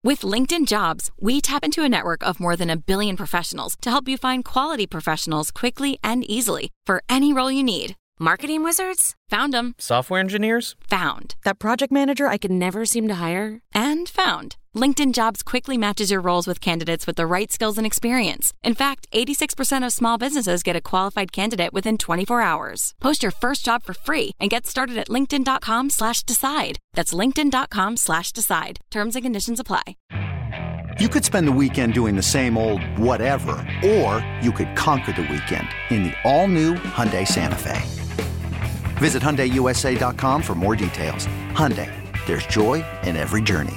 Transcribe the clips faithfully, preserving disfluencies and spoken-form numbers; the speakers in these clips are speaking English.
With LinkedIn Jobs, we tap into a network of more than a billion professionals to help you find quality professionals quickly and easily for any role you need. Marketing wizards? Found them. Software engineers? Found. That project manager I could never seem to hire? And found. LinkedIn Jobs quickly matches your roles with candidates with the right skills and experience. In fact, eighty-six percent of small businesses get a qualified candidate within twenty-four hours. Post your first job for free and get started at linkedin.com slash decide. That's linkedin.com slash decide. Terms and conditions apply. You could spend the weekend doing the same old whatever, or you could conquer the weekend in the all-new Hyundai Santa Fe. Visit Hyundai U S A dot com for more details. Hyundai, there's joy in every journey.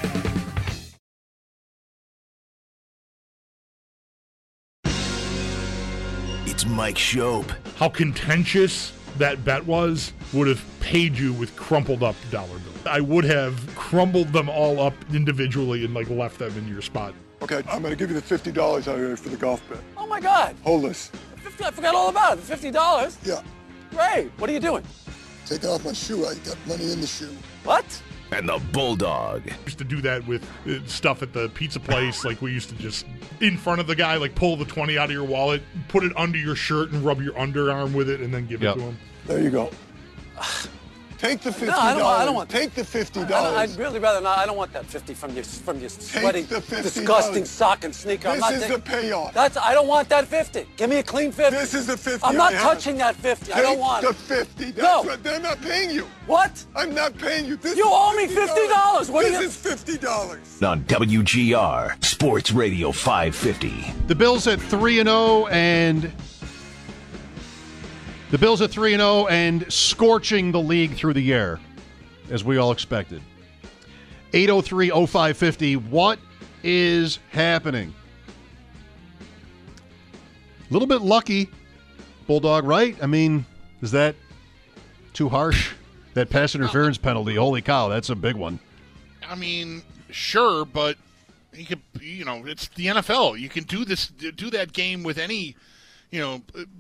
It's Mike Schopp. How contentious that bet was would have paid you with crumpled up dollar bills. I would have crumbled them all up individually and like left them in your spot. Okay, I'm going to give you the fifty dollars out here for the golf bet. Oh my God. Hold this. fifty I forgot all about it. The fifty dollars? Yeah. Great. What are you doing? Taking off my shoe. I got money in the shoe. What? And the Bulldog. Used to do that with uh, stuff at the pizza place. Like we used to just in front of the guy, like pull the twenty out of your wallet, put it under your shirt and rub your underarm with it and then give yep. it to him. There you go. Take the fifty dollars. No, I don't, I don't want. Take the fifty dollars. I'd really rather not. I don't want that fifty from your from your sweaty, the disgusting sock and sneaker. This I'm not is taking, the payoff. That's. I don't want that fifty. Give me a clean fifty. This is the fifty. I'm not I touching have. that fifty. Take I don't want the it. fifty. That's no. What, they're not paying you. What? I'm not paying you. This you owe me fifty dollars. What this are you? is fifty dollars. On W G R Sports Radio five fifty. The Bills at three and zero and. The Bills at three and oh and scorching the league through the air, as we all expected. eight oh three oh five fifty. What is happening? A little bit lucky, Bulldog, right? I mean, is that too harsh? That pass interference penalty, holy cow, that's a big one. I mean, sure, but you could, you know, it's the N F L. You can do this, do that game with any, you know,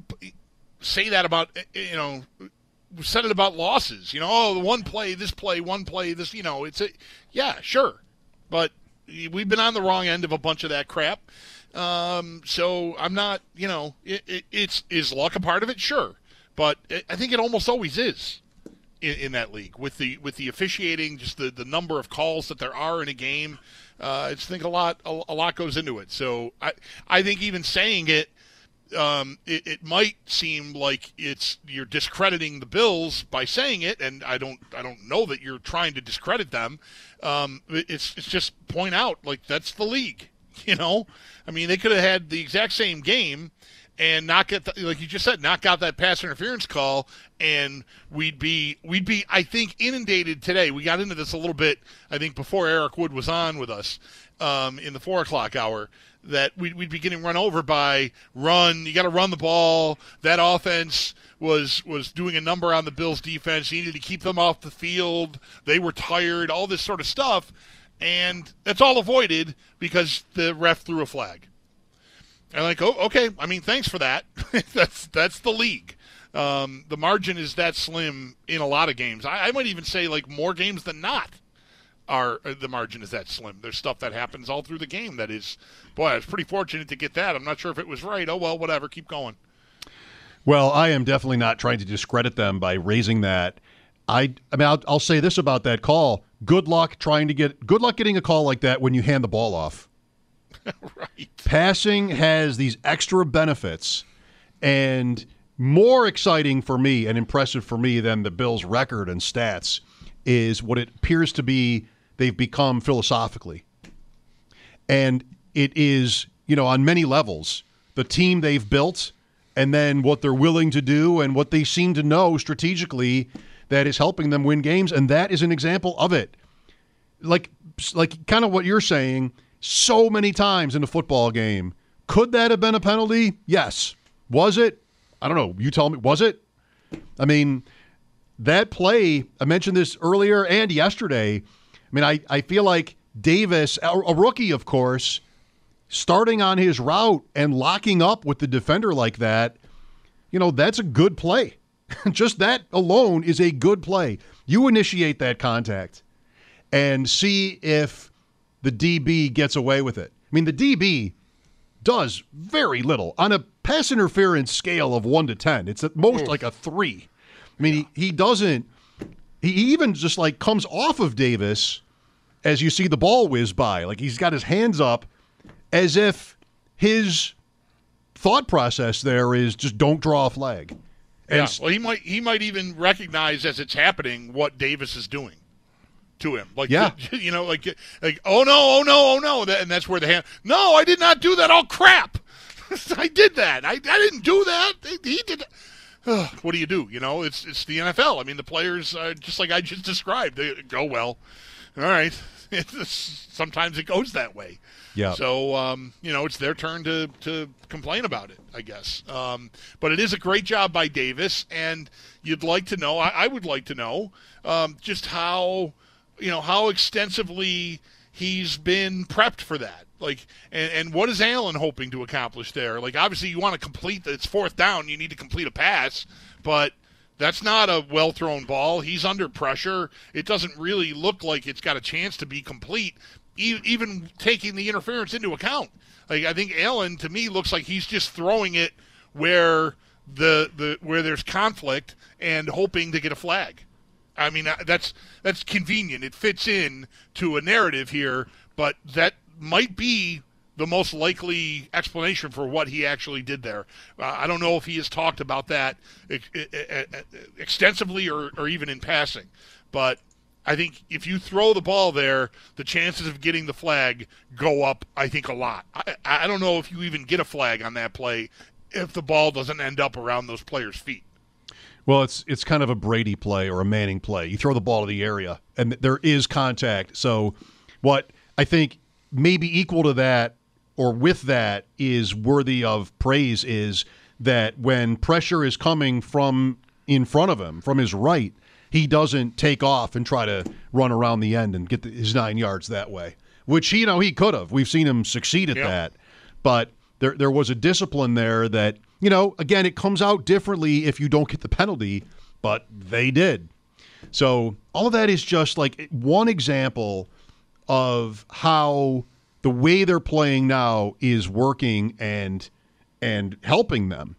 say that about, you know, said it about losses. You know, oh, one play, this play, one play, this, you know, it's a, yeah, sure. But we've been on the wrong end of a bunch of that crap. Um, so I'm not, you know, it, it, it's, is luck a part of it? Sure. But it, I think it almost always is in, in that league with the, with the officiating, just the, the number of calls that there are in a game. Uh, I just think a lot, a, a lot goes into it. So I, I think even saying it, Um, it, it might seem like it's you're discrediting the Bills by saying it, and I don't I don't know that you're trying to discredit them. Um, it's it's just point out like that's the league, you know. I mean, they could have had the exact same game and not get the, like you just said, not got that pass interference call, and we'd be we'd be I think inundated today. We got into this a little bit I think before Eric Wood was on with us um, in the four o'clock hour. That we'd, we'd be getting run over by run. You got to run the ball. That offense was was doing a number on the Bills' defense. You needed to keep them off the field. They were tired. All this sort of stuff, and that's all avoided because the ref threw a flag. And like, oh, okay. I mean, thanks for that. that's that's the league. Um, the margin is that slim in a lot of games. I, I might even say like more games than not. Are the margin is that slim. There's stuff that happens all through the game that is, boy, I was pretty fortunate to get that. I'm not sure if it was right. Oh, well, whatever. Keep going. Well, I am definitely not trying to discredit them by raising that. I, I mean, I'll, I'll say this about that call. Good luck trying to get, good luck getting a call like that when you hand the ball off. Right. Passing has these extra benefits, and more exciting for me and impressive for me than the Bills' record and stats is what it appears to be they've become philosophically. And it is, you know, on many levels, the team they've built and then what they're willing to do and what they seem to know strategically that is helping them win games, and that is an example of it. Like, like kind of what you're saying, so many times in a football game, could that have been a penalty? Yes. Was it? I don't know. You tell me. Was it? I mean, that play, I mentioned this earlier and yesterday. I mean, I, I feel like Davis, a, a rookie, of course, starting on his route and locking up with the defender like that, you know, that's a good play. Just that alone is a good play. You initiate that contact and see if the D B gets away with it. I mean, the D B does very little. On a pass interference scale of one to ten, it's at most like a three. I mean, yeah. he, he doesn't – he even just, like, comes off of Davis as you see the ball whiz by. Like, he's got his hands up as if his thought process there is just don't draw a flag. And yeah, well, he might he might even recognize as it's happening what Davis is doing to him. Like, yeah. you know, like, like oh, no, oh, no, oh, no. And that's where the hand – no, I did not do that. Oh, crap. I did that. I, I didn't do that. He did that. What do you do? You know, it's it's the N F L. I mean, the players, uh, just like I just described, they go, well, all right. Sometimes it goes that way. Yeah. So, um, you know, it's their turn to, to complain about it, I guess. Um, but it is a great job by Davis, and you'd like to know, I, I would like to know, um, just how, you know, how extensively he's been prepped for that. Like, and, and what is Allen hoping to accomplish there? Like, obviously you want to complete, it's fourth down, you need to complete a pass, but that's not a well-thrown ball. He's under pressure. It doesn't really look like it's got a chance to be complete, e- even taking the interference into account. Like, I think Allen, to me, looks like he's just throwing it where the the where there's conflict and hoping to get a flag. I mean, that's that's convenient. It fits in to a narrative here, but that might be the most likely explanation for what he actually did there. Uh, I don't know if he has talked about that ex- extensively or, or even in passing, but I think if you throw the ball there, the chances of getting the flag go up, I think, a lot. I, I don't know if you even get a flag on that play if the ball doesn't end up around those players' feet. Well, it's it's kind of a Brady play or a Manning play. You throw the ball to the area, and there is contact. So what I think maybe equal to that or with that is worthy of praise is that when pressure is coming from in front of him, from his right, he doesn't take off and try to run around the end and get the, his nine yards that way, which, you know, he could have. We've seen him succeed at yep. that. But there there was a discipline there that, you know, again, it comes out differently if you don't get the penalty, but they did. So all of that is just like one example of how the way they're playing now is working and and helping them.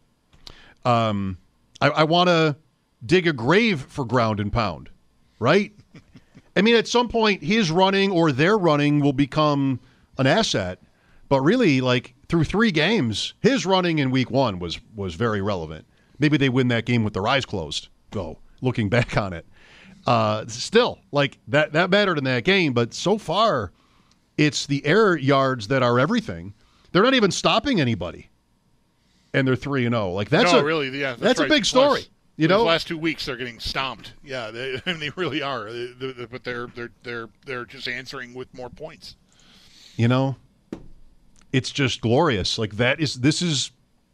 Um, I, I want to dig a grave for ground and pound, right? I mean, at some point, his running or their running will become an asset. But really, like, through three games, his running in week one was was very relevant. Maybe they win that game with their eyes closed, though, looking back on it. Uh, still, like, that, that mattered in that game. But so far, it's the air yards that are everything. They're not even stopping anybody. And they're three and oh. Like, that's no, a, really, yeah, that's, that's right. a big story. Last, you know, the last two weeks they're getting stomped. Yeah, they, I mean, they really are. They, they, but they're they're they're they're just answering with more points. You know, it's just glorious. Like, that is this is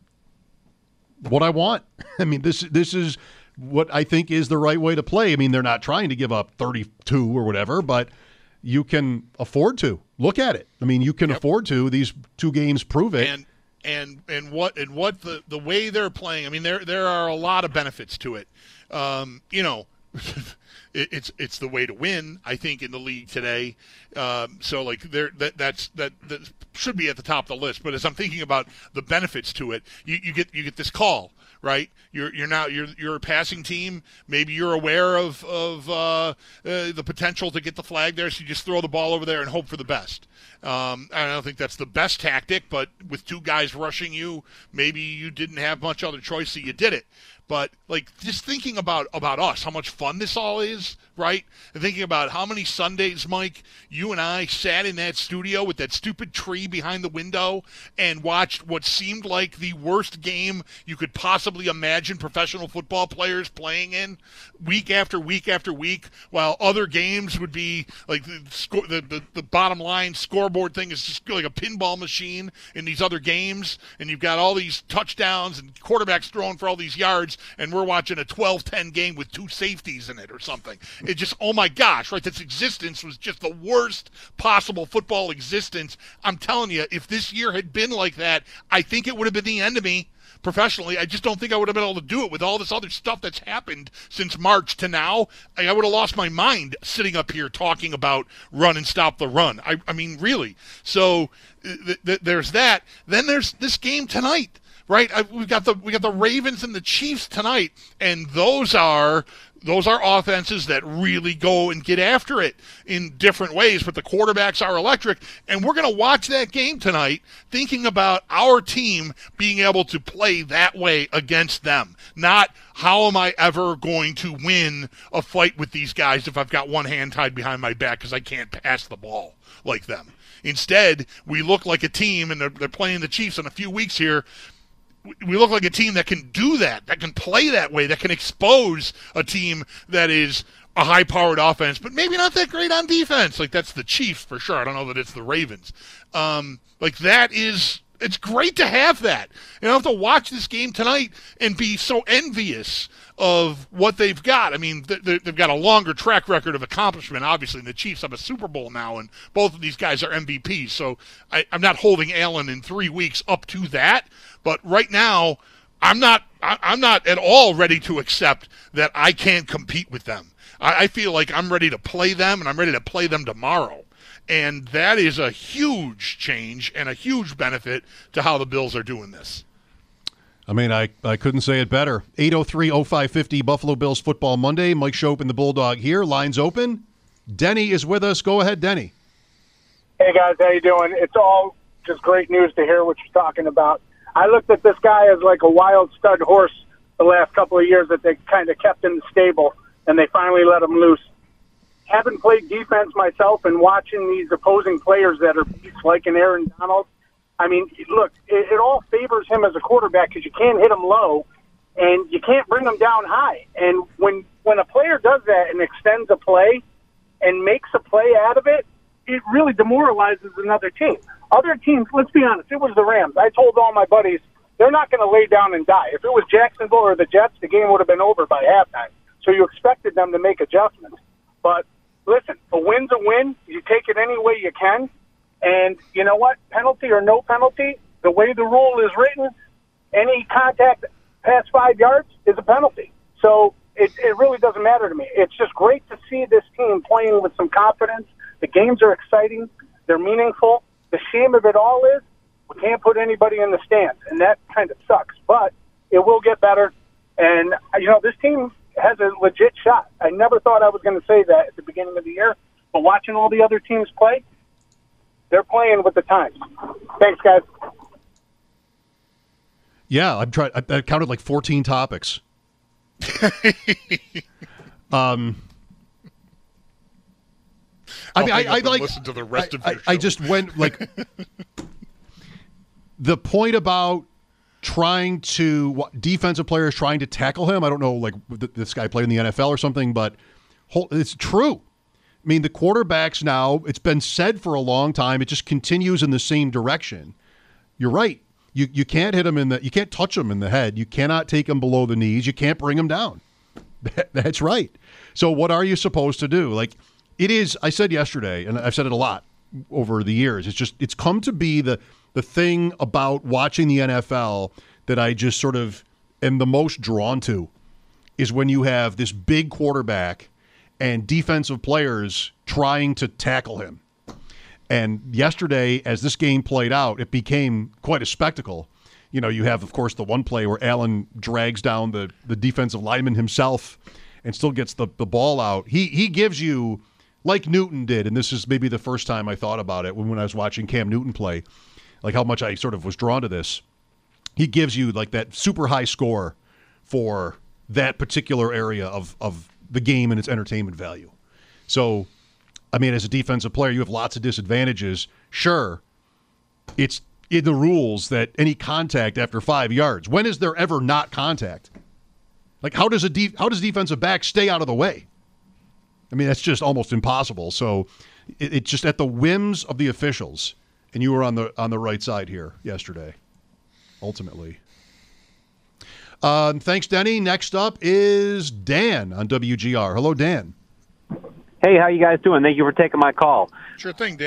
what I want. I mean, this this is what I think is the right way to play. I mean, they're not trying to give up thirty-two or whatever, but you can afford to. Look at it. I mean, you can yep. afford to. These two games prove it. And and and what and what the, the way they're playing. I mean, there there are a lot of benefits to it. Um, you know, it, it's it's the way to win, I think, in the league today. Um, so like there that that's that, that should be at the top of the list. But as I'm thinking about the benefits to it, you, you get you get this call. Right, you're you're now you're you're a passing team. Maybe you're aware of of uh, uh, the potential to get the flag there, so you just throw the ball over there and hope for the best. Um, I don't think that's the best tactic, but with two guys rushing you, maybe you didn't have much other choice, so you did it. But like just thinking about about us, how much fun this all is, right? And thinking about how many Sundays, Mike, you and I sat in that studio with that stupid tree behind the window and watched what seemed like the worst game you could possibly imagine professional football players playing in, week after week after week, while other games would be like the score, the, the, the bottom line scoreboard thing is just like a pinball machine in these other games, and you've got all these touchdowns and quarterbacks throwing for all these yards, and we're watching a twelve ten game with two safeties in it or something. It just, oh my gosh, right? This existence was just the worst possible football existence. I'm telling you, if this year had been like that, I think it would have been the end of me. professionally. I just don't think I would have been able to do it with all this other stuff that's happened since March to now. I, I would have lost my mind sitting up here talking about run and stop the run. I, I mean, really. So th- th- there's that. Then there's this game tonight, right? I, we've got the we got the Ravens and the Chiefs tonight, and those are. Those are offenses that really go and get after it in different ways, but the quarterbacks are electric. And we're going to watch that game tonight thinking about our team being able to play that way against them. Not how am I ever going to win a fight with these guys if I've got one hand tied behind my back because I can't pass the ball like them. Instead, we look like a team, and they're, they're playing the Chiefs in a few weeks here. We look like a team that can do that, that can play that way, that can expose a team that is a high-powered offense, but maybe not that great on defense. Like, that's the Chiefs for sure. I don't know that it's the Ravens. Um, like, that is – it's great to have that. You don't have to watch this game tonight and be so envious of what they've got. I mean, they've got a longer track record of accomplishment, obviously, and the Chiefs have a Super Bowl now, and both of these guys are M V Ps. So I, I'm not holding Allen in three weeks up to that. But right now, I'm not I'm not at all ready to accept that I can't compete with them. I, I feel like I'm ready to play them, and I'm ready to play them tomorrow. And that is a huge change and a huge benefit to how the Bills are doing this. I mean, I, I couldn't say it better. eight oh three oh five fifty Buffalo Bills Football Monday. Mike Schopp and the Bulldog here. Lines open. Denny is with us. Go ahead, Denny. Hey, guys. How you doing? It's all just great news to hear what you're talking about. I looked at this guy as like a wild stud horse the last couple of years that they kind of kept in the stable, and they finally let him loose. Having played defense myself and watching these opposing players that are beasts like an Aaron Donald, I mean, look, it, it all favors him as a quarterback because you can't hit him low and you can't bring him down high. And when, when a player does that and extends a play and makes a play out of it, it really demoralizes another team. Other teams, let's be honest, it was the Rams. I told all my buddies, they're not going to lay down and die. If it was Jacksonville or the Jets, the game would have been over by halftime. So you expected them to make adjustments. But listen, a win's a win. You take it any way you can. And you know what? Penalty or no penalty, the way the rule is written, any contact past five yards is a penalty. So it, it really doesn't matter to me. It's just great to see this team playing with some confidence. The games are exciting. They're meaningful. The shame of it all is we can't put anybody in the stands, and that kind of sucks. But it will get better. And, you know, this team has a legit shot. I never thought I was going to say that at the beginning of the year, but watching all the other teams play, they're playing with the times. Thanks, guys. Yeah, I've tried. I, I counted like fourteen topics. um, I mean, I, I like listen to the rest I, of your I, show. I just went like the point about trying to what, defensive players trying to tackle him. I don't know, like this guy played in the N F L or something, but it's true. I mean, the quarterbacks now, it's been said for a long time, it just continues in the same direction. You're right. You you can't hit him in the, you can't touch him in the head. You cannot take him below the knees. You can't bring him down. That, that's right. So what are you supposed to do? Like it is, I said yesterday, and I've said it a lot over the years, it's just, it's come to be the, the thing about watching the N F L that I just sort of am the most drawn to is when you have this big quarterback and defensive players trying to tackle him. And yesterday, as this game played out, it became quite a spectacle. You know, you have, of course, the one play where Allen drags down the, the defensive lineman himself and still gets the, the ball out. He he gives you, like Newton did, and this is maybe the first time I thought about it when, when I was watching Cam Newton play, like how much I sort of was drawn to this. He gives you like that super high score for that particular area of, of the game and its entertainment value. So, I mean, as a defensive player, you have lots of disadvantages. Sure, it's in the rules that any contact after five yards. When is there ever not contact? Like, how does a de- how does defensive back stay out of the way? I mean, that's just almost impossible. So, it, it's just at the whims of the officials. And you were on the on the right side here yesterday, ultimately. Um, thanks, Denny. Next up is Dan on W G R. Hello, Dan. Hey, how you guys doing? Thank you for taking my call. Sure thing, Dan.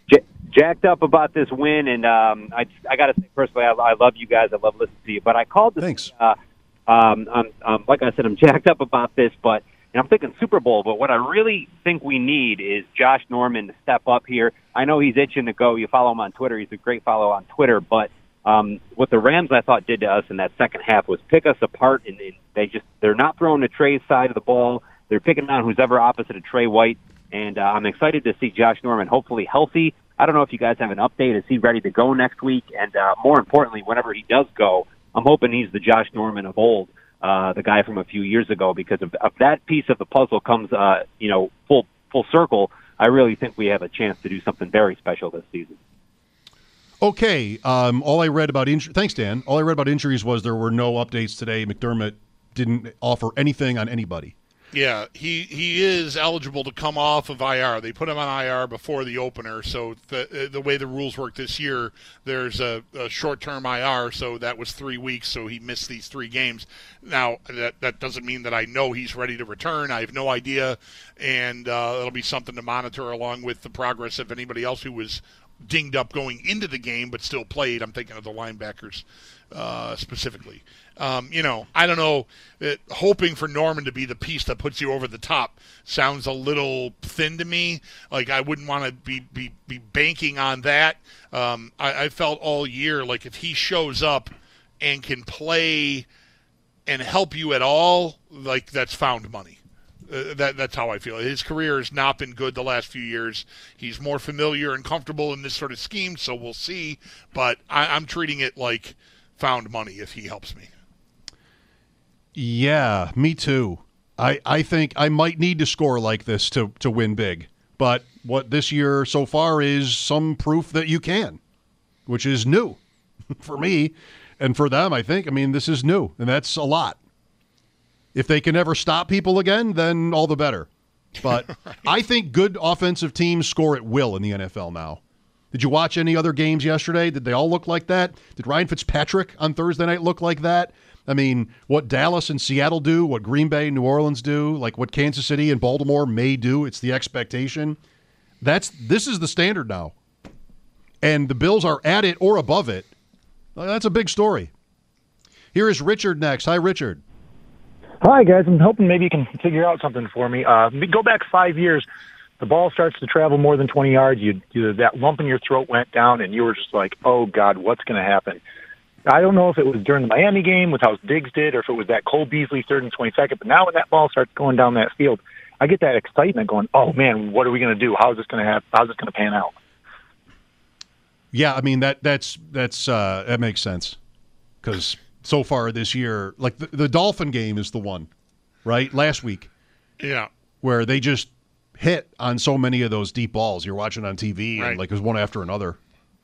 j- jacked up about this win, and um, I I got to say personally, I, I love you guys. I love listening to you. But I called this. Thanks. Uh, um, I'm, um, like I said, I'm jacked up about this, but and I'm thinking Super Bowl. But what I really think we need is Josh Norman to step up here. I know he's itching to go. You follow him on Twitter. He's a great follow on Twitter. But um, what the Rams, I thought, did to us in that second half was pick us apart, and, and they just they're not throwing to Trey's side of the ball. They're picking on who's ever opposite of Trey White. And uh, I'm excited to see Josh Norman hopefully healthy. I don't know if you guys have an update. Is he ready to go next week? And uh, more importantly, whenever he does go, I'm hoping he's the Josh Norman of old, uh, the guy from a few years ago, because if, if that piece of the puzzle comes, uh, you know, full full circle, I really think we have a chance to do something very special this season. Okay. Um, all I read about injuries, thanks, Dan. All I read about injuries was there were no updates today. McDermott didn't offer anything on anybody. Yeah, he, he is eligible to come off of I R. They put him on I R before the opener, so the the way the rules work this year, there's a, a short-term I R, so that was three weeks, so he missed these three games. Now, that, that doesn't mean that I know he's ready to return. I have no idea, and uh, it'll be something to monitor along with the progress of anybody else who was dinged up going into the game but still played. I'm thinking of the linebackers uh, specifically. Um, you know, I don't know. It, hoping for Norman to be the piece that puts you over the top sounds a little thin to me. Like I wouldn't want to be, be, be banking on that. Um, I, I felt all year like if he shows up and can play and help you at all, like that's found money. Uh, that that's how I feel. His career has not been good the last few years. He's more familiar and comfortable in this sort of scheme, so we'll see. But I, I'm treating it like found money if he helps me. Yeah, me too. I, I think I might need to score like this to, to win big. But what this year so far is some proof that you can, which is new for me and for them, I think. I mean, this is new, and that's a lot. If they can ever stop people again, then all the better. But right. I think good offensive teams score at will in the N F L now. Did you watch any other games yesterday? Did they all look like that? Did Ryan Fitzpatrick on Thursday night look like that? I mean, what Dallas and Seattle do, what Green Bay and New Orleans do, like what Kansas City and Baltimore may do, it's the expectation. That's this is the standard now. And the Bills are at it or above it. That's a big story. Here is Richard next. Hi, Richard. Hi, guys. I'm hoping maybe you can figure out something for me. Uh, go back five years. The ball starts to travel more than twenty yards. You, you that lump in your throat went down, and you were just like, oh, God, what's going to happen? I don't know if it was during the Miami game with how Diggs did or if it was that Cole Beasley third and twenty-second, but now when that ball starts going down that field, I get that excitement going, oh, man, what are we going to do? How's this going to have? How's this going to pan out? Yeah, I mean, that that's that's uh, that makes sense because so far this year, like the, the Dolphin game is the one, right? Last week. Yeah. Where they just hit on so many of those deep balls you're watching on T V right. and like it was one after another.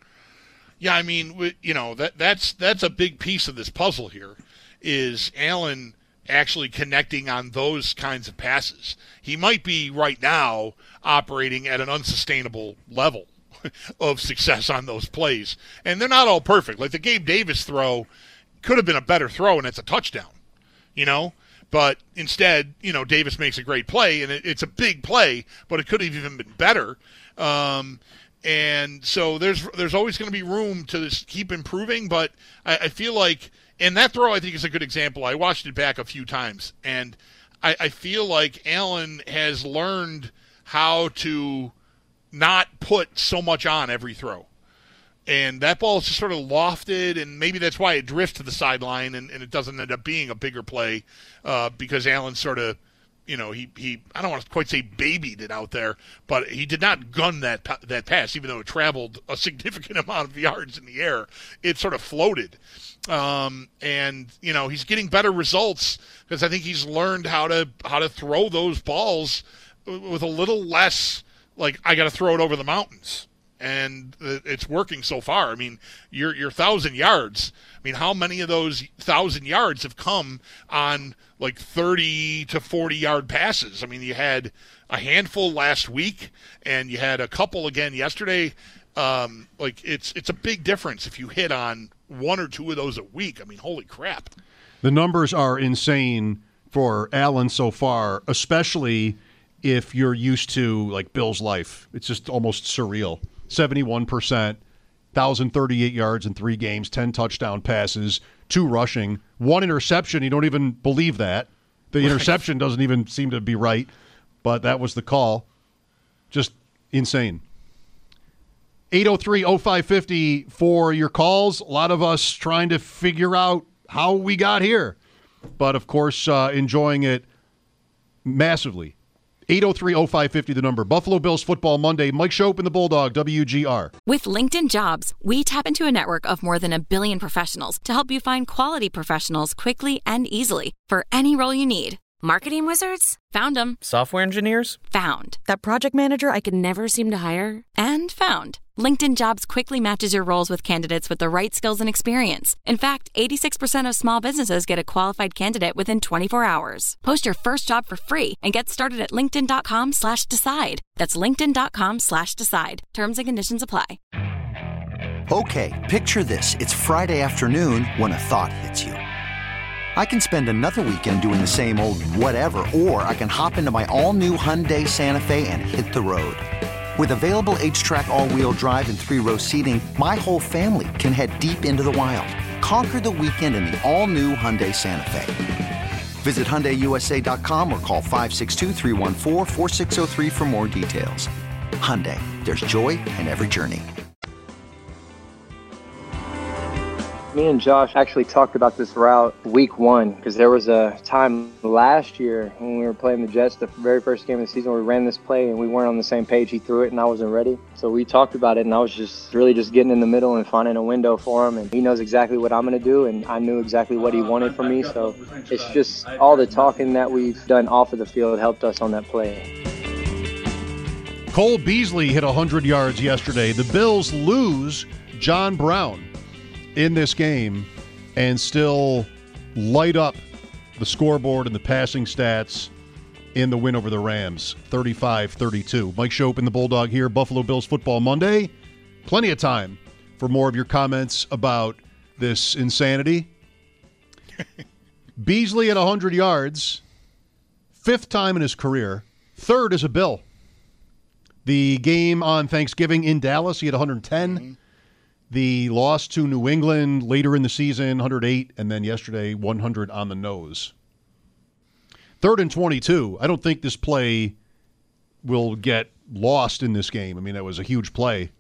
Yeah, I mean, you know, that that's that's a big piece of this puzzle here is Allen actually connecting on those kinds of passes. He might be right now operating at an unsustainable level of success on those plays. And they're not all perfect. Like the Gabe Davis throw could have been a better throw and it's a touchdown, you know? But instead, you know, Davis makes a great play and it, it's a big play, but it could have even been better. Um And so there's there's always going to be room to this, keep improving, but I, I feel like, and that throw I think is a good example. I watched it back a few times, and I, I feel like Allen has learned how to not put so much on every throw. And that ball is just sort of lofted, and maybe that's why it drifts to the sideline, and, and it doesn't end up being a bigger play uh, because Allen sort of, you know, he, he I don't want to quite say babied it out there, but he did not gun that that pass, even though it traveled a significant amount of yards in the air. It sort of floated. Um, and, you know, he's getting better results because I think he's learned how to how to throw those balls with a little less, like, I got to throw it over the mountains. And it's working so far. I mean, your your thousand yards. I mean, how many of those thousand yards have come on like thirty to forty yard passes? I mean, you had a handful last week, and you had a couple again yesterday. Um, like it's it's a big difference if you hit on one or two of those a week. I mean, holy crap! The numbers are insane for Allen so far, especially if you're used to like Bill's life. It's just almost surreal. seventy-one percent, one thousand thirty-eight yards in three games, ten touchdown passes, two rushing, one interception. You don't even believe that. The interception right. doesn't even seem to be right, but that was the call. Just insane. eight oh three oh five fifty for your calls. A lot of us trying to figure out how we got here, but of course uh, enjoying it massively. eight oh three oh five fifty the number. Buffalo Bills Football Monday. Mike Schopp and the Bulldog, W G R. With LinkedIn Jobs, we tap into a network of more than a billion professionals to help you find quality professionals quickly and easily for any role you need. Marketing wizards? Found them. Software engineers? Found. That project manager I could never seem to hire? And found. LinkedIn Jobs quickly matches your roles with candidates with the right skills and experience. In fact, eighty-six percent of small businesses get a qualified candidate within twenty-four hours. Post your first job for free and get started at linkedin.com slash decide. That's linkedin.com slash decide. Terms and conditions apply. Okay, picture this. It's Friday afternoon when a thought hits you. I can spend another weekend doing the same old whatever, or I can hop into my all-new Hyundai Santa Fe and hit the road. With available H-Track all-wheel drive and three-row seating, my whole family can head deep into the wild. Conquer the weekend in the all-new Hyundai Santa Fe. Visit Hyundai U S A dot com or call five six two, three one four, four six zero three for more details. Hyundai, there's joy in every journey. Me and Josh actually talked about this route week one because there was a time last year when we were playing the Jets, the very first game of the season, where we ran this play and we weren't on the same page. He threw it and I wasn't ready. So we talked about it and I was just really just getting in the middle and finding a window for him. And he knows exactly what I'm going to do and I knew exactly what he wanted from me. So it's just all the talking that we've done off of the field helped us on that play. Cole Beasley hit one hundred yards yesterday. The Bills lose John Brown in this game and still light up the scoreboard and the passing stats in the win over the Rams, thirty-five thirty-two. Mike Schopp and the Bulldog here, Buffalo Bills Football Monday. Plenty of time for more of your comments about this insanity. Beasley at one hundred yards, fifth time in his career, third as a Bill. The game on Thanksgiving in Dallas, he had one hundred ten. Mm-hmm. The loss to New England later in the season, one hundred eight, and then yesterday, one hundred on the nose. Third and twenty-two. I don't think this play will get lost in this game. I mean, that was a huge play.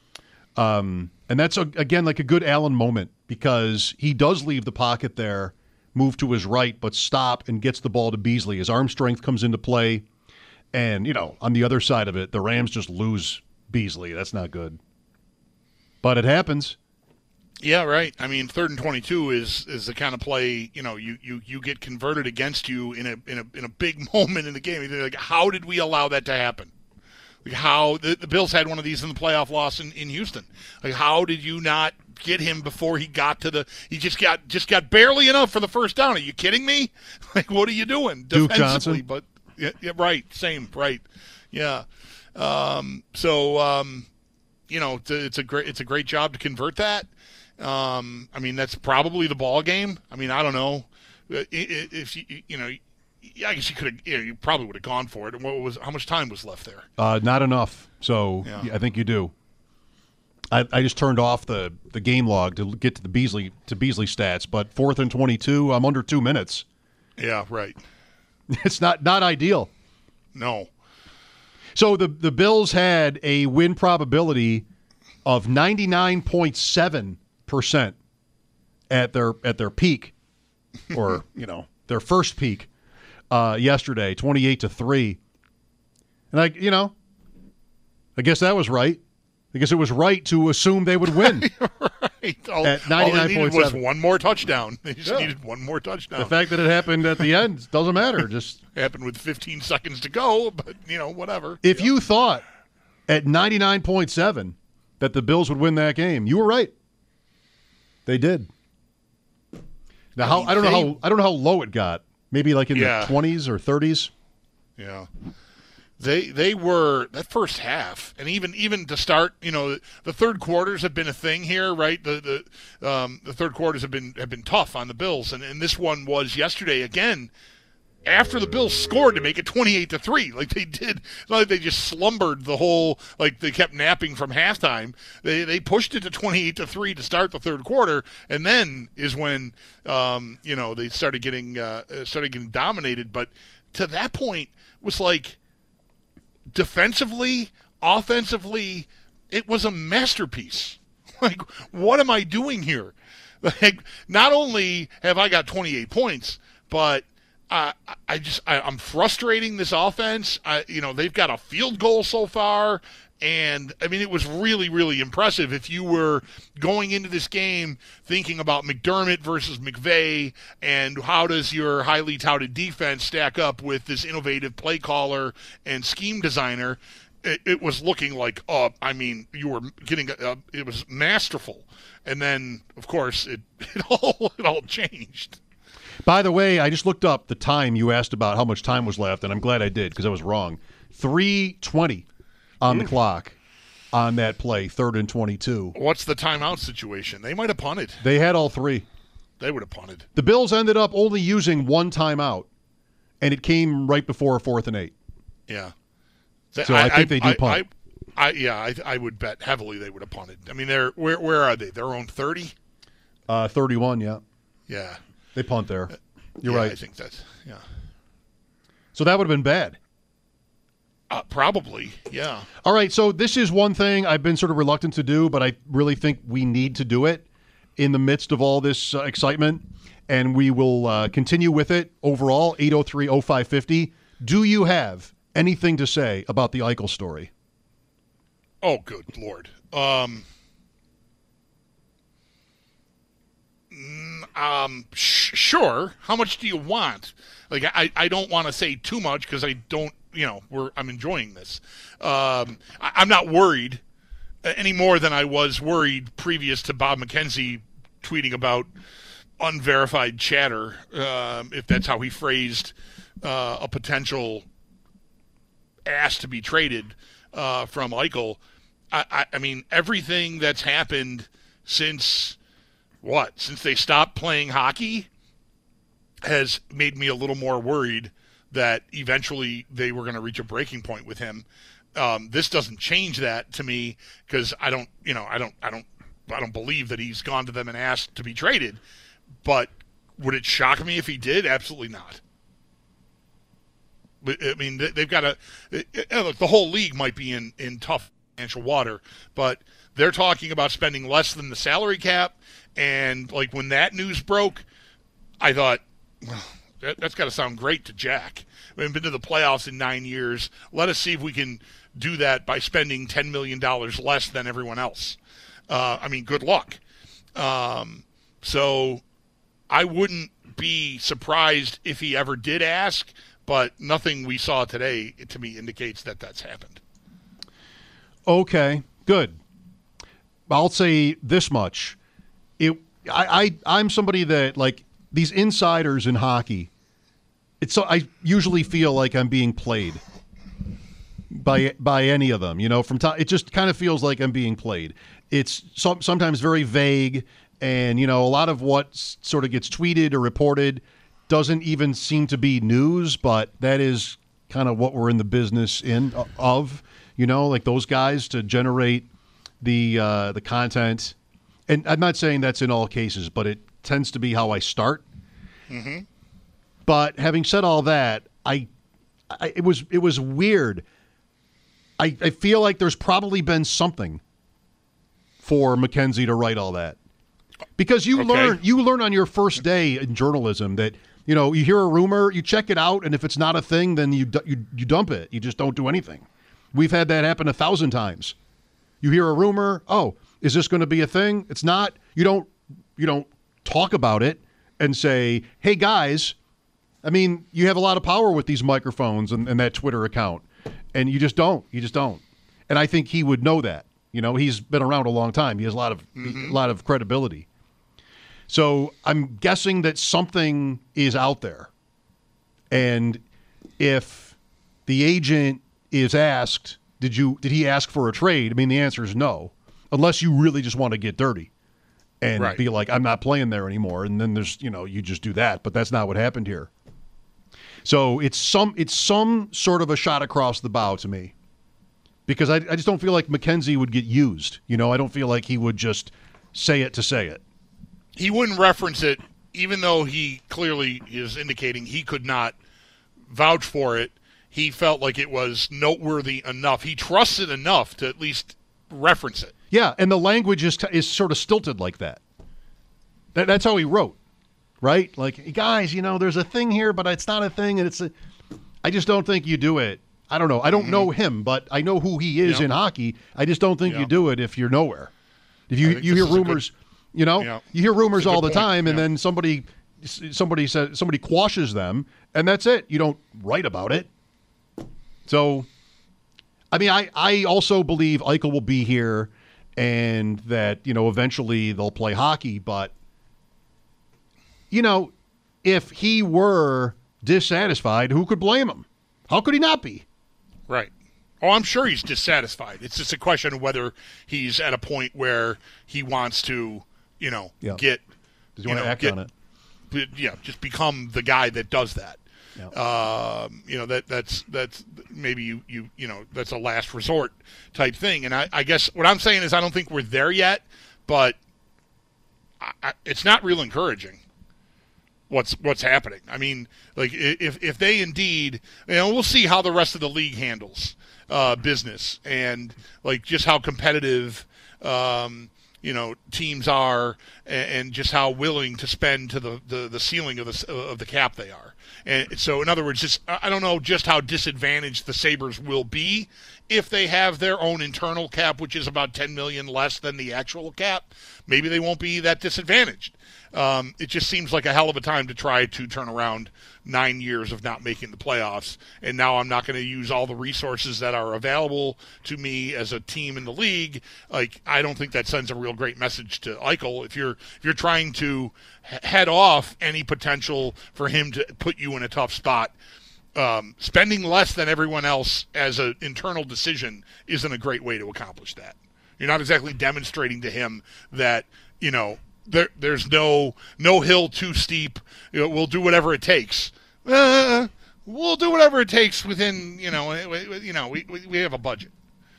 Um, and that's, a, again, like a good Allen moment because he does leave the pocket there, move to his right, but stop and gets the ball to Beasley. His arm strength comes into play. And, you know, on the other side of it, the Rams just lose Beasley. That's not good. But it happens. Yeah, right. I mean, third and twenty-two is is the kind of play, you know, you, you, you get converted against you in a in a in a big moment in the game. Like, how did we allow that to happen? Like, how the, the Bills had one of these in the playoff loss in, in Houston. Like, how did you not get him before he got to the? He just got just got barely enough for the first down. Are you kidding me? Like, what are you doing Duke defensively? Johnson. But yeah, yeah, right, same, right, yeah. Um, so. Um, You know, it's a, it's a great it's a great job to convert that. Um, I mean, that's probably the ball game. I mean, I don't know if you you know. I guess you could have. You, know, you probably would have gone for it. And what was how much time was left there? Uh, not enough. So yeah. Yeah, I think you do. I, I just turned off the, the game log to get to the Beasley to Beasley stats. But fourth and twenty-two, I'm under two minutes. Yeah, right. It's not not ideal. No. So the, the Bills had a win probability of ninety-nine point seven percent at their at their peak, or you know their first peak uh, yesterday, twenty-eight to three. And I, you know, I guess that was right. I guess it was right to assume they would win. Right. All, at ninety-nine point seven. All they needed was one more touchdown. They just yeah. needed one more touchdown. The fact that it happened at the end doesn't matter. Just happened with fifteen seconds to go, but, you know, whatever. If yeah. you thought at ninety-nine point seven that the Bills would win that game, you were right. They did. Now, I how mean, I don't they, know how I don't know how low it got. Maybe like in yeah. the twenties or thirties. Yeah. They they were that first half, and even even to start, you know, the third quarters have been a thing here, right? The the um, the third quarters have been have been tough on the Bills, and, and this one was yesterday again. after the Bills scored to make it twenty-eight to three. Like they did, it's not like they just slumbered the whole, like they kept napping from halftime. They they pushed it to twenty-eight to three to start the third quarter, and then is when um, you know they started getting uh, started getting dominated. But to that point was like defensively, offensively, it was a masterpiece. Like, what am I doing here? Like, not only have I got twenty-eight points, but Uh, I just I, I'm frustrating this offense. I, you know, they've got a field goal so far, and I mean it was really really impressive. If you were going into this game thinking about McDermott versus McVay and how does your highly touted defense stack up with this innovative play caller and scheme designer, it, it was looking like uh, I mean you were getting uh, it was masterful, and then of course it it all it all changed. By the way, I just looked up the time you asked about how much time was left, and I'm glad I did because I was wrong. three twenty on Ooh. the clock on that play, third and twenty-two. What's the timeout situation? They might have punted. They had all three. They would have punted. The Bills ended up only using one timeout, and it came right before fourth and eight. Yeah. So I, I think I, they do I, punt. I, I, yeah, I, I would bet heavily they would have punted. I mean, they're where where are they? Their own thirty? Uh, thirty-one, yeah. Yeah. They punt there. You're yeah, right. I think that's, yeah. So that would have been bad. Uh, probably, yeah. All right, so this is one thing I've been sort of reluctant to do, but I really think we need to do it in the midst of all this uh, excitement, and we will uh, continue with it overall, eight oh three oh five fifty. Do you have anything to say about the Eichel story? Oh, good Lord. Um... Um, sh- sure. How much do you want? Like, I, I don't want to say too much because I don't, you know, we're I'm enjoying this. Um, I, I'm not worried any more than I was worried previous to Bob McKenzie tweeting about unverified chatter, um, if that's how he phrased uh, a potential ask to be traded uh, from Eichel. I, I, I mean, everything that's happened since... What? Since they stopped playing hockey has made me a little more worried that eventually they were going to reach a breaking point with him. Um, this doesn't change that to me because I don't, you know, I don't, I don't, I don't believe that he's gone to them and asked to be traded. But would it shock me if he did? Absolutely not. But I mean, they've got a look. The whole league might be in in tough financial water, but they're talking about spending less than the salary cap. And, like, when that news broke, I thought, well, that, that's got to sound great to Jack. We haven't been to the playoffs in nine years. Let us see if we can do that by spending ten million dollars less than everyone else. Uh, I mean, good luck. Um, so I wouldn't be surprised if he ever did ask, but nothing we saw today, to me, indicates that that's happened. Okay, good. I'll say this much. It, I, I, I'm somebody that, like, these insiders in hockey, it's so I usually feel like I'm being played by by any of them. You know, from time, it just kind of feels like I'm being played. It's some, sometimes very vague, and, you know, a lot of what sort of gets tweeted or reported doesn't even seem to be news, but that is kind of what we're in the business in of, you know, like those guys to generate the uh, the content. And I'm not saying that's in all cases, but it tends to be how I start. Mm-hmm. But having said all that, I, I it was it was weird. I, I feel like there's probably been something for McKenzie to write all that, because you okay. learn you learn on your first day in journalism that, you know, you hear a rumor, you check it out, and if it's not a thing, then you you you dump it. You just don't do anything. We've had that happen a thousand times. You hear a rumor, oh, is this going to be a thing? It's not. You don't you don't talk about it and say, hey, guys, I mean, you have a lot of power with these microphones and, and that Twitter account, and you just don't. You just don't. And I think he would know that. You know, he's been around a long time. He has a lot of mm-hmm. a lot of credibility. So I'm guessing that something is out there. And if the agent is asked, did you did he ask for a trade? I mean, the answer is no. Unless you really just want to get dirty and right. be like, I'm not playing there anymore. And then there's, you know, you just do that. But that's not what happened here. So it's some it's some sort of a shot across the bow to me. Because I, I just don't feel like McKenzie would get used. You know, I don't feel like he would just say it to say it. He wouldn't reference it, even though he clearly is indicating he could not vouch for it. He felt like it was noteworthy enough. He trusts it enough to at least reference it. Yeah, and the language is is sort of stilted like that. that that's how he wrote, right? Like, guys, you know, there's a thing here, but it's not a thing, and it's a, I just don't think you do it. I don't know. I don't mm-hmm. know him, but I know who he is yep. in hockey. I just don't think yep. you do it if you're nowhere. If you you hear rumors, good, you know, yep. you hear rumors all the point. time, and yep. then somebody somebody says somebody quashes them, and that's it. You don't write about it. So, I mean, I I also believe Eichel will be here, and that you know eventually they'll play hockey. But you know, if he were dissatisfied, who could blame him? How could he not be? Right. Oh, I'm sure he's dissatisfied. It's just a question of whether he's at a point where he wants to, you know, yeah. get. Does he want know, to act get, on it? Yeah, just become the guy that does that. Yeah. Um, you know, that that's that's maybe you you you know that's a last resort type thing. And I, I guess what I'm saying is I don't think we're there yet, but I, I, it's not real encouraging. What's what's happening? I mean, like if if they indeed, you know, we'll see how the rest of the league handles uh, business and like just how competitive, um, you know, teams are and, and just how willing to spend to the, the, the ceiling of the of the cap they are. And so, in other words, just I don't know just how disadvantaged the Sabres will be if they have their own internal cap, which is about ten million dollars less than the actual cap. Maybe they won't be that disadvantaged. Um, it just seems like a hell of a time to try to turn around nine years of not making the playoffs. And now I'm not going to use all the resources that are available to me as a team in the league. Like, I don't think that sends a real great message to Eichel. If you're if you're trying to head off any potential for him to put you in a tough spot, um, spending less than everyone else as an internal decision isn't a great way to accomplish that. You're not exactly demonstrating to him that, you know, There, there's no no hill too steep. You know, we'll do whatever it takes. Uh, we'll do whatever it takes within, you know, we, you know, we, we we have a budget.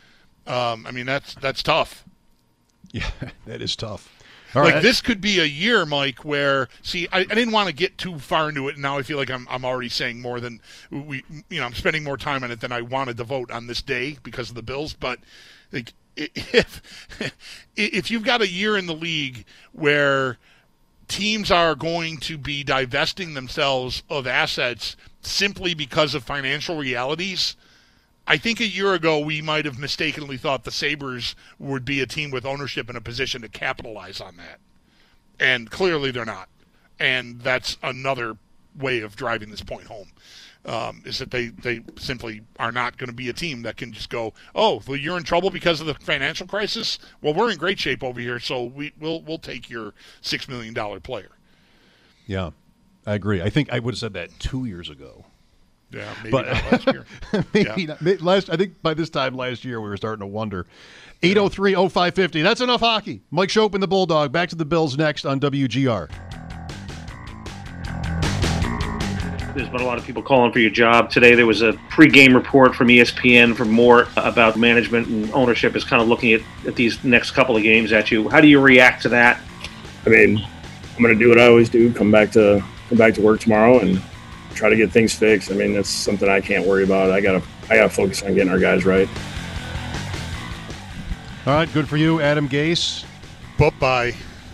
Um, I mean, that's that's tough. Yeah, that is tough. All like right. This could be a year, Mike, where see, I, I didn't want to get too far into it, and now I feel like I'm I'm already saying more than we, you know, I'm spending more time on it than I wanted to vote on this day because of the Bills, but like. If if you've got a year in the league where teams are going to be divesting themselves of assets simply because of financial realities, I think a year ago we might have mistakenly thought the Sabres would be a team with ownership in a position to capitalize on that. And clearly they're not. And that's another way of driving this point home. Um, is that they, they simply are not going to be a team that can just go, oh, well, you're in trouble because of the financial crisis? Well, we're in great shape over here, so we, we'll we'll take your six million dollars player. Yeah, I agree. I think I would have said that two years ago. Yeah, maybe but, not last year. maybe yeah. not. Last, I think by this time last year we were starting to wonder. eight oh three oh five fifty. That's enough hockey. Mike Schopp and the Bulldog. Back to the Bills next on W G R. There's been a lot of people calling for your job. Today there was a pre-game report from E S P N from Mort about management and ownership is kind of looking at, at these next couple of games at you. How do you react to that? I mean, I'm going to do what I always do, come back to come back to work tomorrow and try to get things fixed. I mean, that's something I can't worry about. I got to I got to focus on getting our guys right. All right, good for you, Adam Gase. Bye-bye.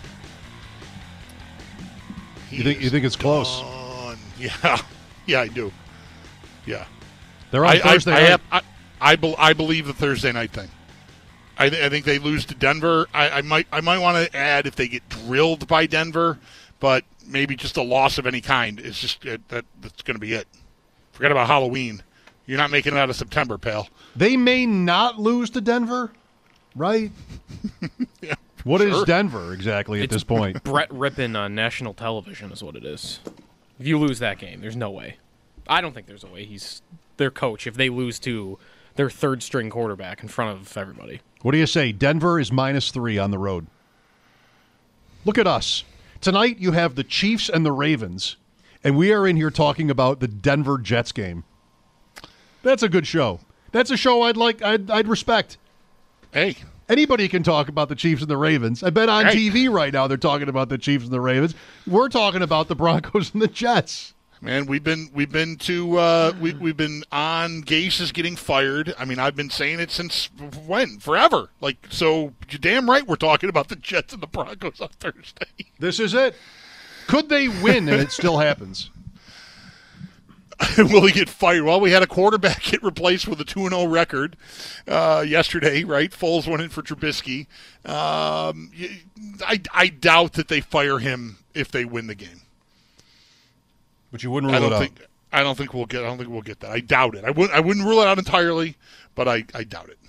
You think you think it's close? Done. Yeah, yeah, I do. Yeah, they're on I, Thursday I, I, night. have, I, I, be, I believe the Thursday night thing. I, th- I think they lose to Denver. I, I might I might want to add if they get drilled by Denver, but maybe just a loss of any kind is just it, that that's going to be it. Forget about Halloween. You're not making it out of September, pal. They may not lose to Denver, right? yeah. What sure. is Denver exactly at it's this point? Brett Rippon on national television is what it is. If you lose that game, there's no way. I don't think there's a way. He's their coach. If they lose to their third-string quarterback in front of everybody. What do you say? Denver is minus three on the road. Look at us. Tonight you have the Chiefs and the Ravens, and we are in here talking about the Denver Jets game. That's a good show. That's a show I'd like. I'd, I'd respect. Hey. Anybody can talk about the Chiefs and the Ravens. I bet on hey. T V right now they're talking about the Chiefs and the Ravens. We're talking about the Broncos and the Jets. Man, we've been we've been to uh, we we've been on Gase is getting fired. I mean, I've been saying it since when? Forever. Like, so you're damn right we're talking about the Jets and the Broncos on Thursday. This is it. Could they win and it still happens? Will he get fired? Well, we had a quarterback get replaced with a two and oh record uh, yesterday, right? Foles went in for Trubisky. Um, I, I doubt that they fire him if they win the game. But you wouldn't rule I don't it out. think I don't think we'll get I don't think we'll get that. I doubt it. I wouldn't I wouldn't rule it out entirely, but I, I doubt it.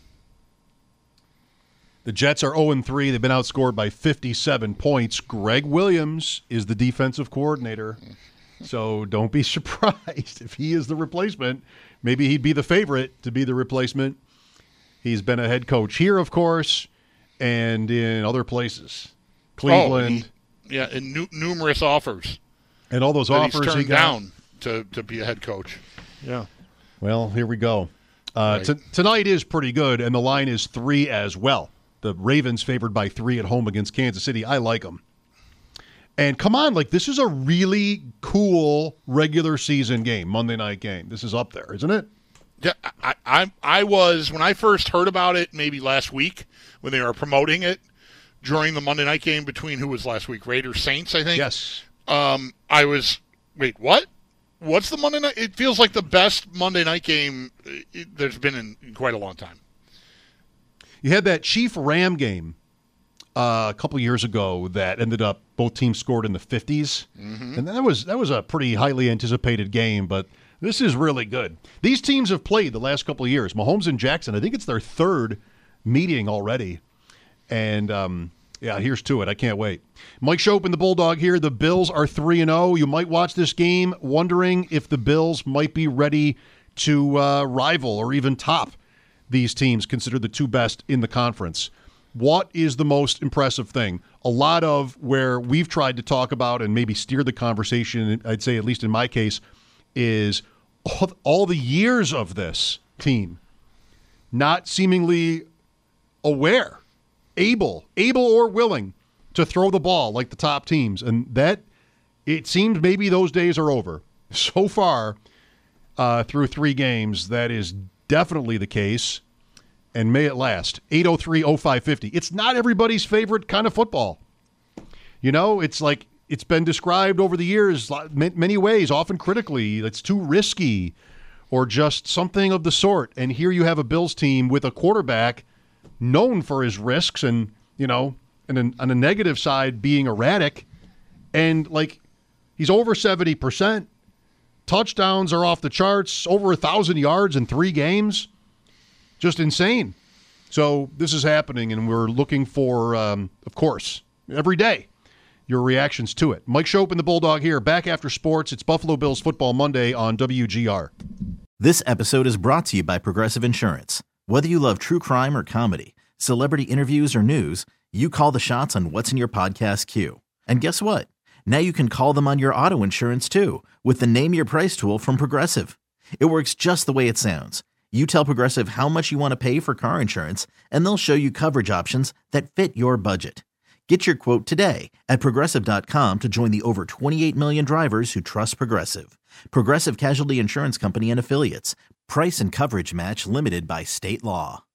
The Jets are oh and three. They've been outscored by fifty-seven points. Greg Williams is the defensive coordinator. So don't be surprised if he is the replacement. Maybe he'd be the favorite to be the replacement. He's been a head coach here, of course, and in other places. Cleveland. Oh, he, yeah, and nu- numerous offers. And all those that offers he's turned he got down to, to be a head coach. Yeah. Well, here we go. Uh, right. t- tonight is pretty good, and the line is three as well. The Ravens favored by three at home against Kansas City. I like them. And come on, like this is a really cool regular season game, Monday night game. This is up there, isn't it? Yeah, I, I, I was when I first heard about it, maybe last week when they were promoting it during the Monday night game between who was last week, Raiders Saints, I think. Yes. Um, I was wait, what? What's the Monday night? It feels like the best Monday night game it, there's been in, in quite a long time. You had that Chief-Ram game uh, a couple years ago that ended up both teams scored in the fifties, mm-hmm. and that was that was a pretty highly anticipated game. But this is really good. These teams have played the last couple of years. Mahomes and Jackson. I think it's their third meeting already, and um, yeah, here's to it. I can't wait. Mike Schopp and the Bulldog here. The Bills are three and oh. You might watch this game wondering if the Bills might be ready to uh, rival or even top these teams considered the two best in the conference. What is the most impressive thing? A lot of where we've tried to talk about and maybe steer the conversation, I'd say at least in my case, is all, all the years of this team not seemingly aware, able, able or willing to throw the ball like the top teams. And that, it seems maybe those days are over. So far, uh, through three games, that is definitely the case, and may it last. eight oh three oh five fifty. It's not everybody's favorite kind of football. You know, it's like it's been described over the years many ways, often critically. It's too risky or just something of the sort. And here you have a Bills team with a quarterback known for his risks and, you know, and on a negative side being erratic. And, like, he's over seventy percent. Touchdowns are off the charts, over one thousand yards in three games. Just insane. So this is happening, and we're looking for, um, of course, every day, your reactions to it. Mike Schopp and the Bulldog here, back after sports. It's Buffalo Bills Football Monday on W G R. This episode is brought to you by Progressive Insurance. Whether you love true crime or comedy, celebrity interviews or news, you call the shots on what's in your podcast queue. And guess what? Now you can call them on your auto insurance, too, with the Name Your Price tool from Progressive. It works just the way it sounds. You tell Progressive how much you want to pay for car insurance, and they'll show you coverage options that fit your budget. Get your quote today at Progressive dot com to join the over twenty-eight million drivers who trust Progressive. Progressive Casualty Insurance Company and Affiliates. Price and coverage match limited by state law.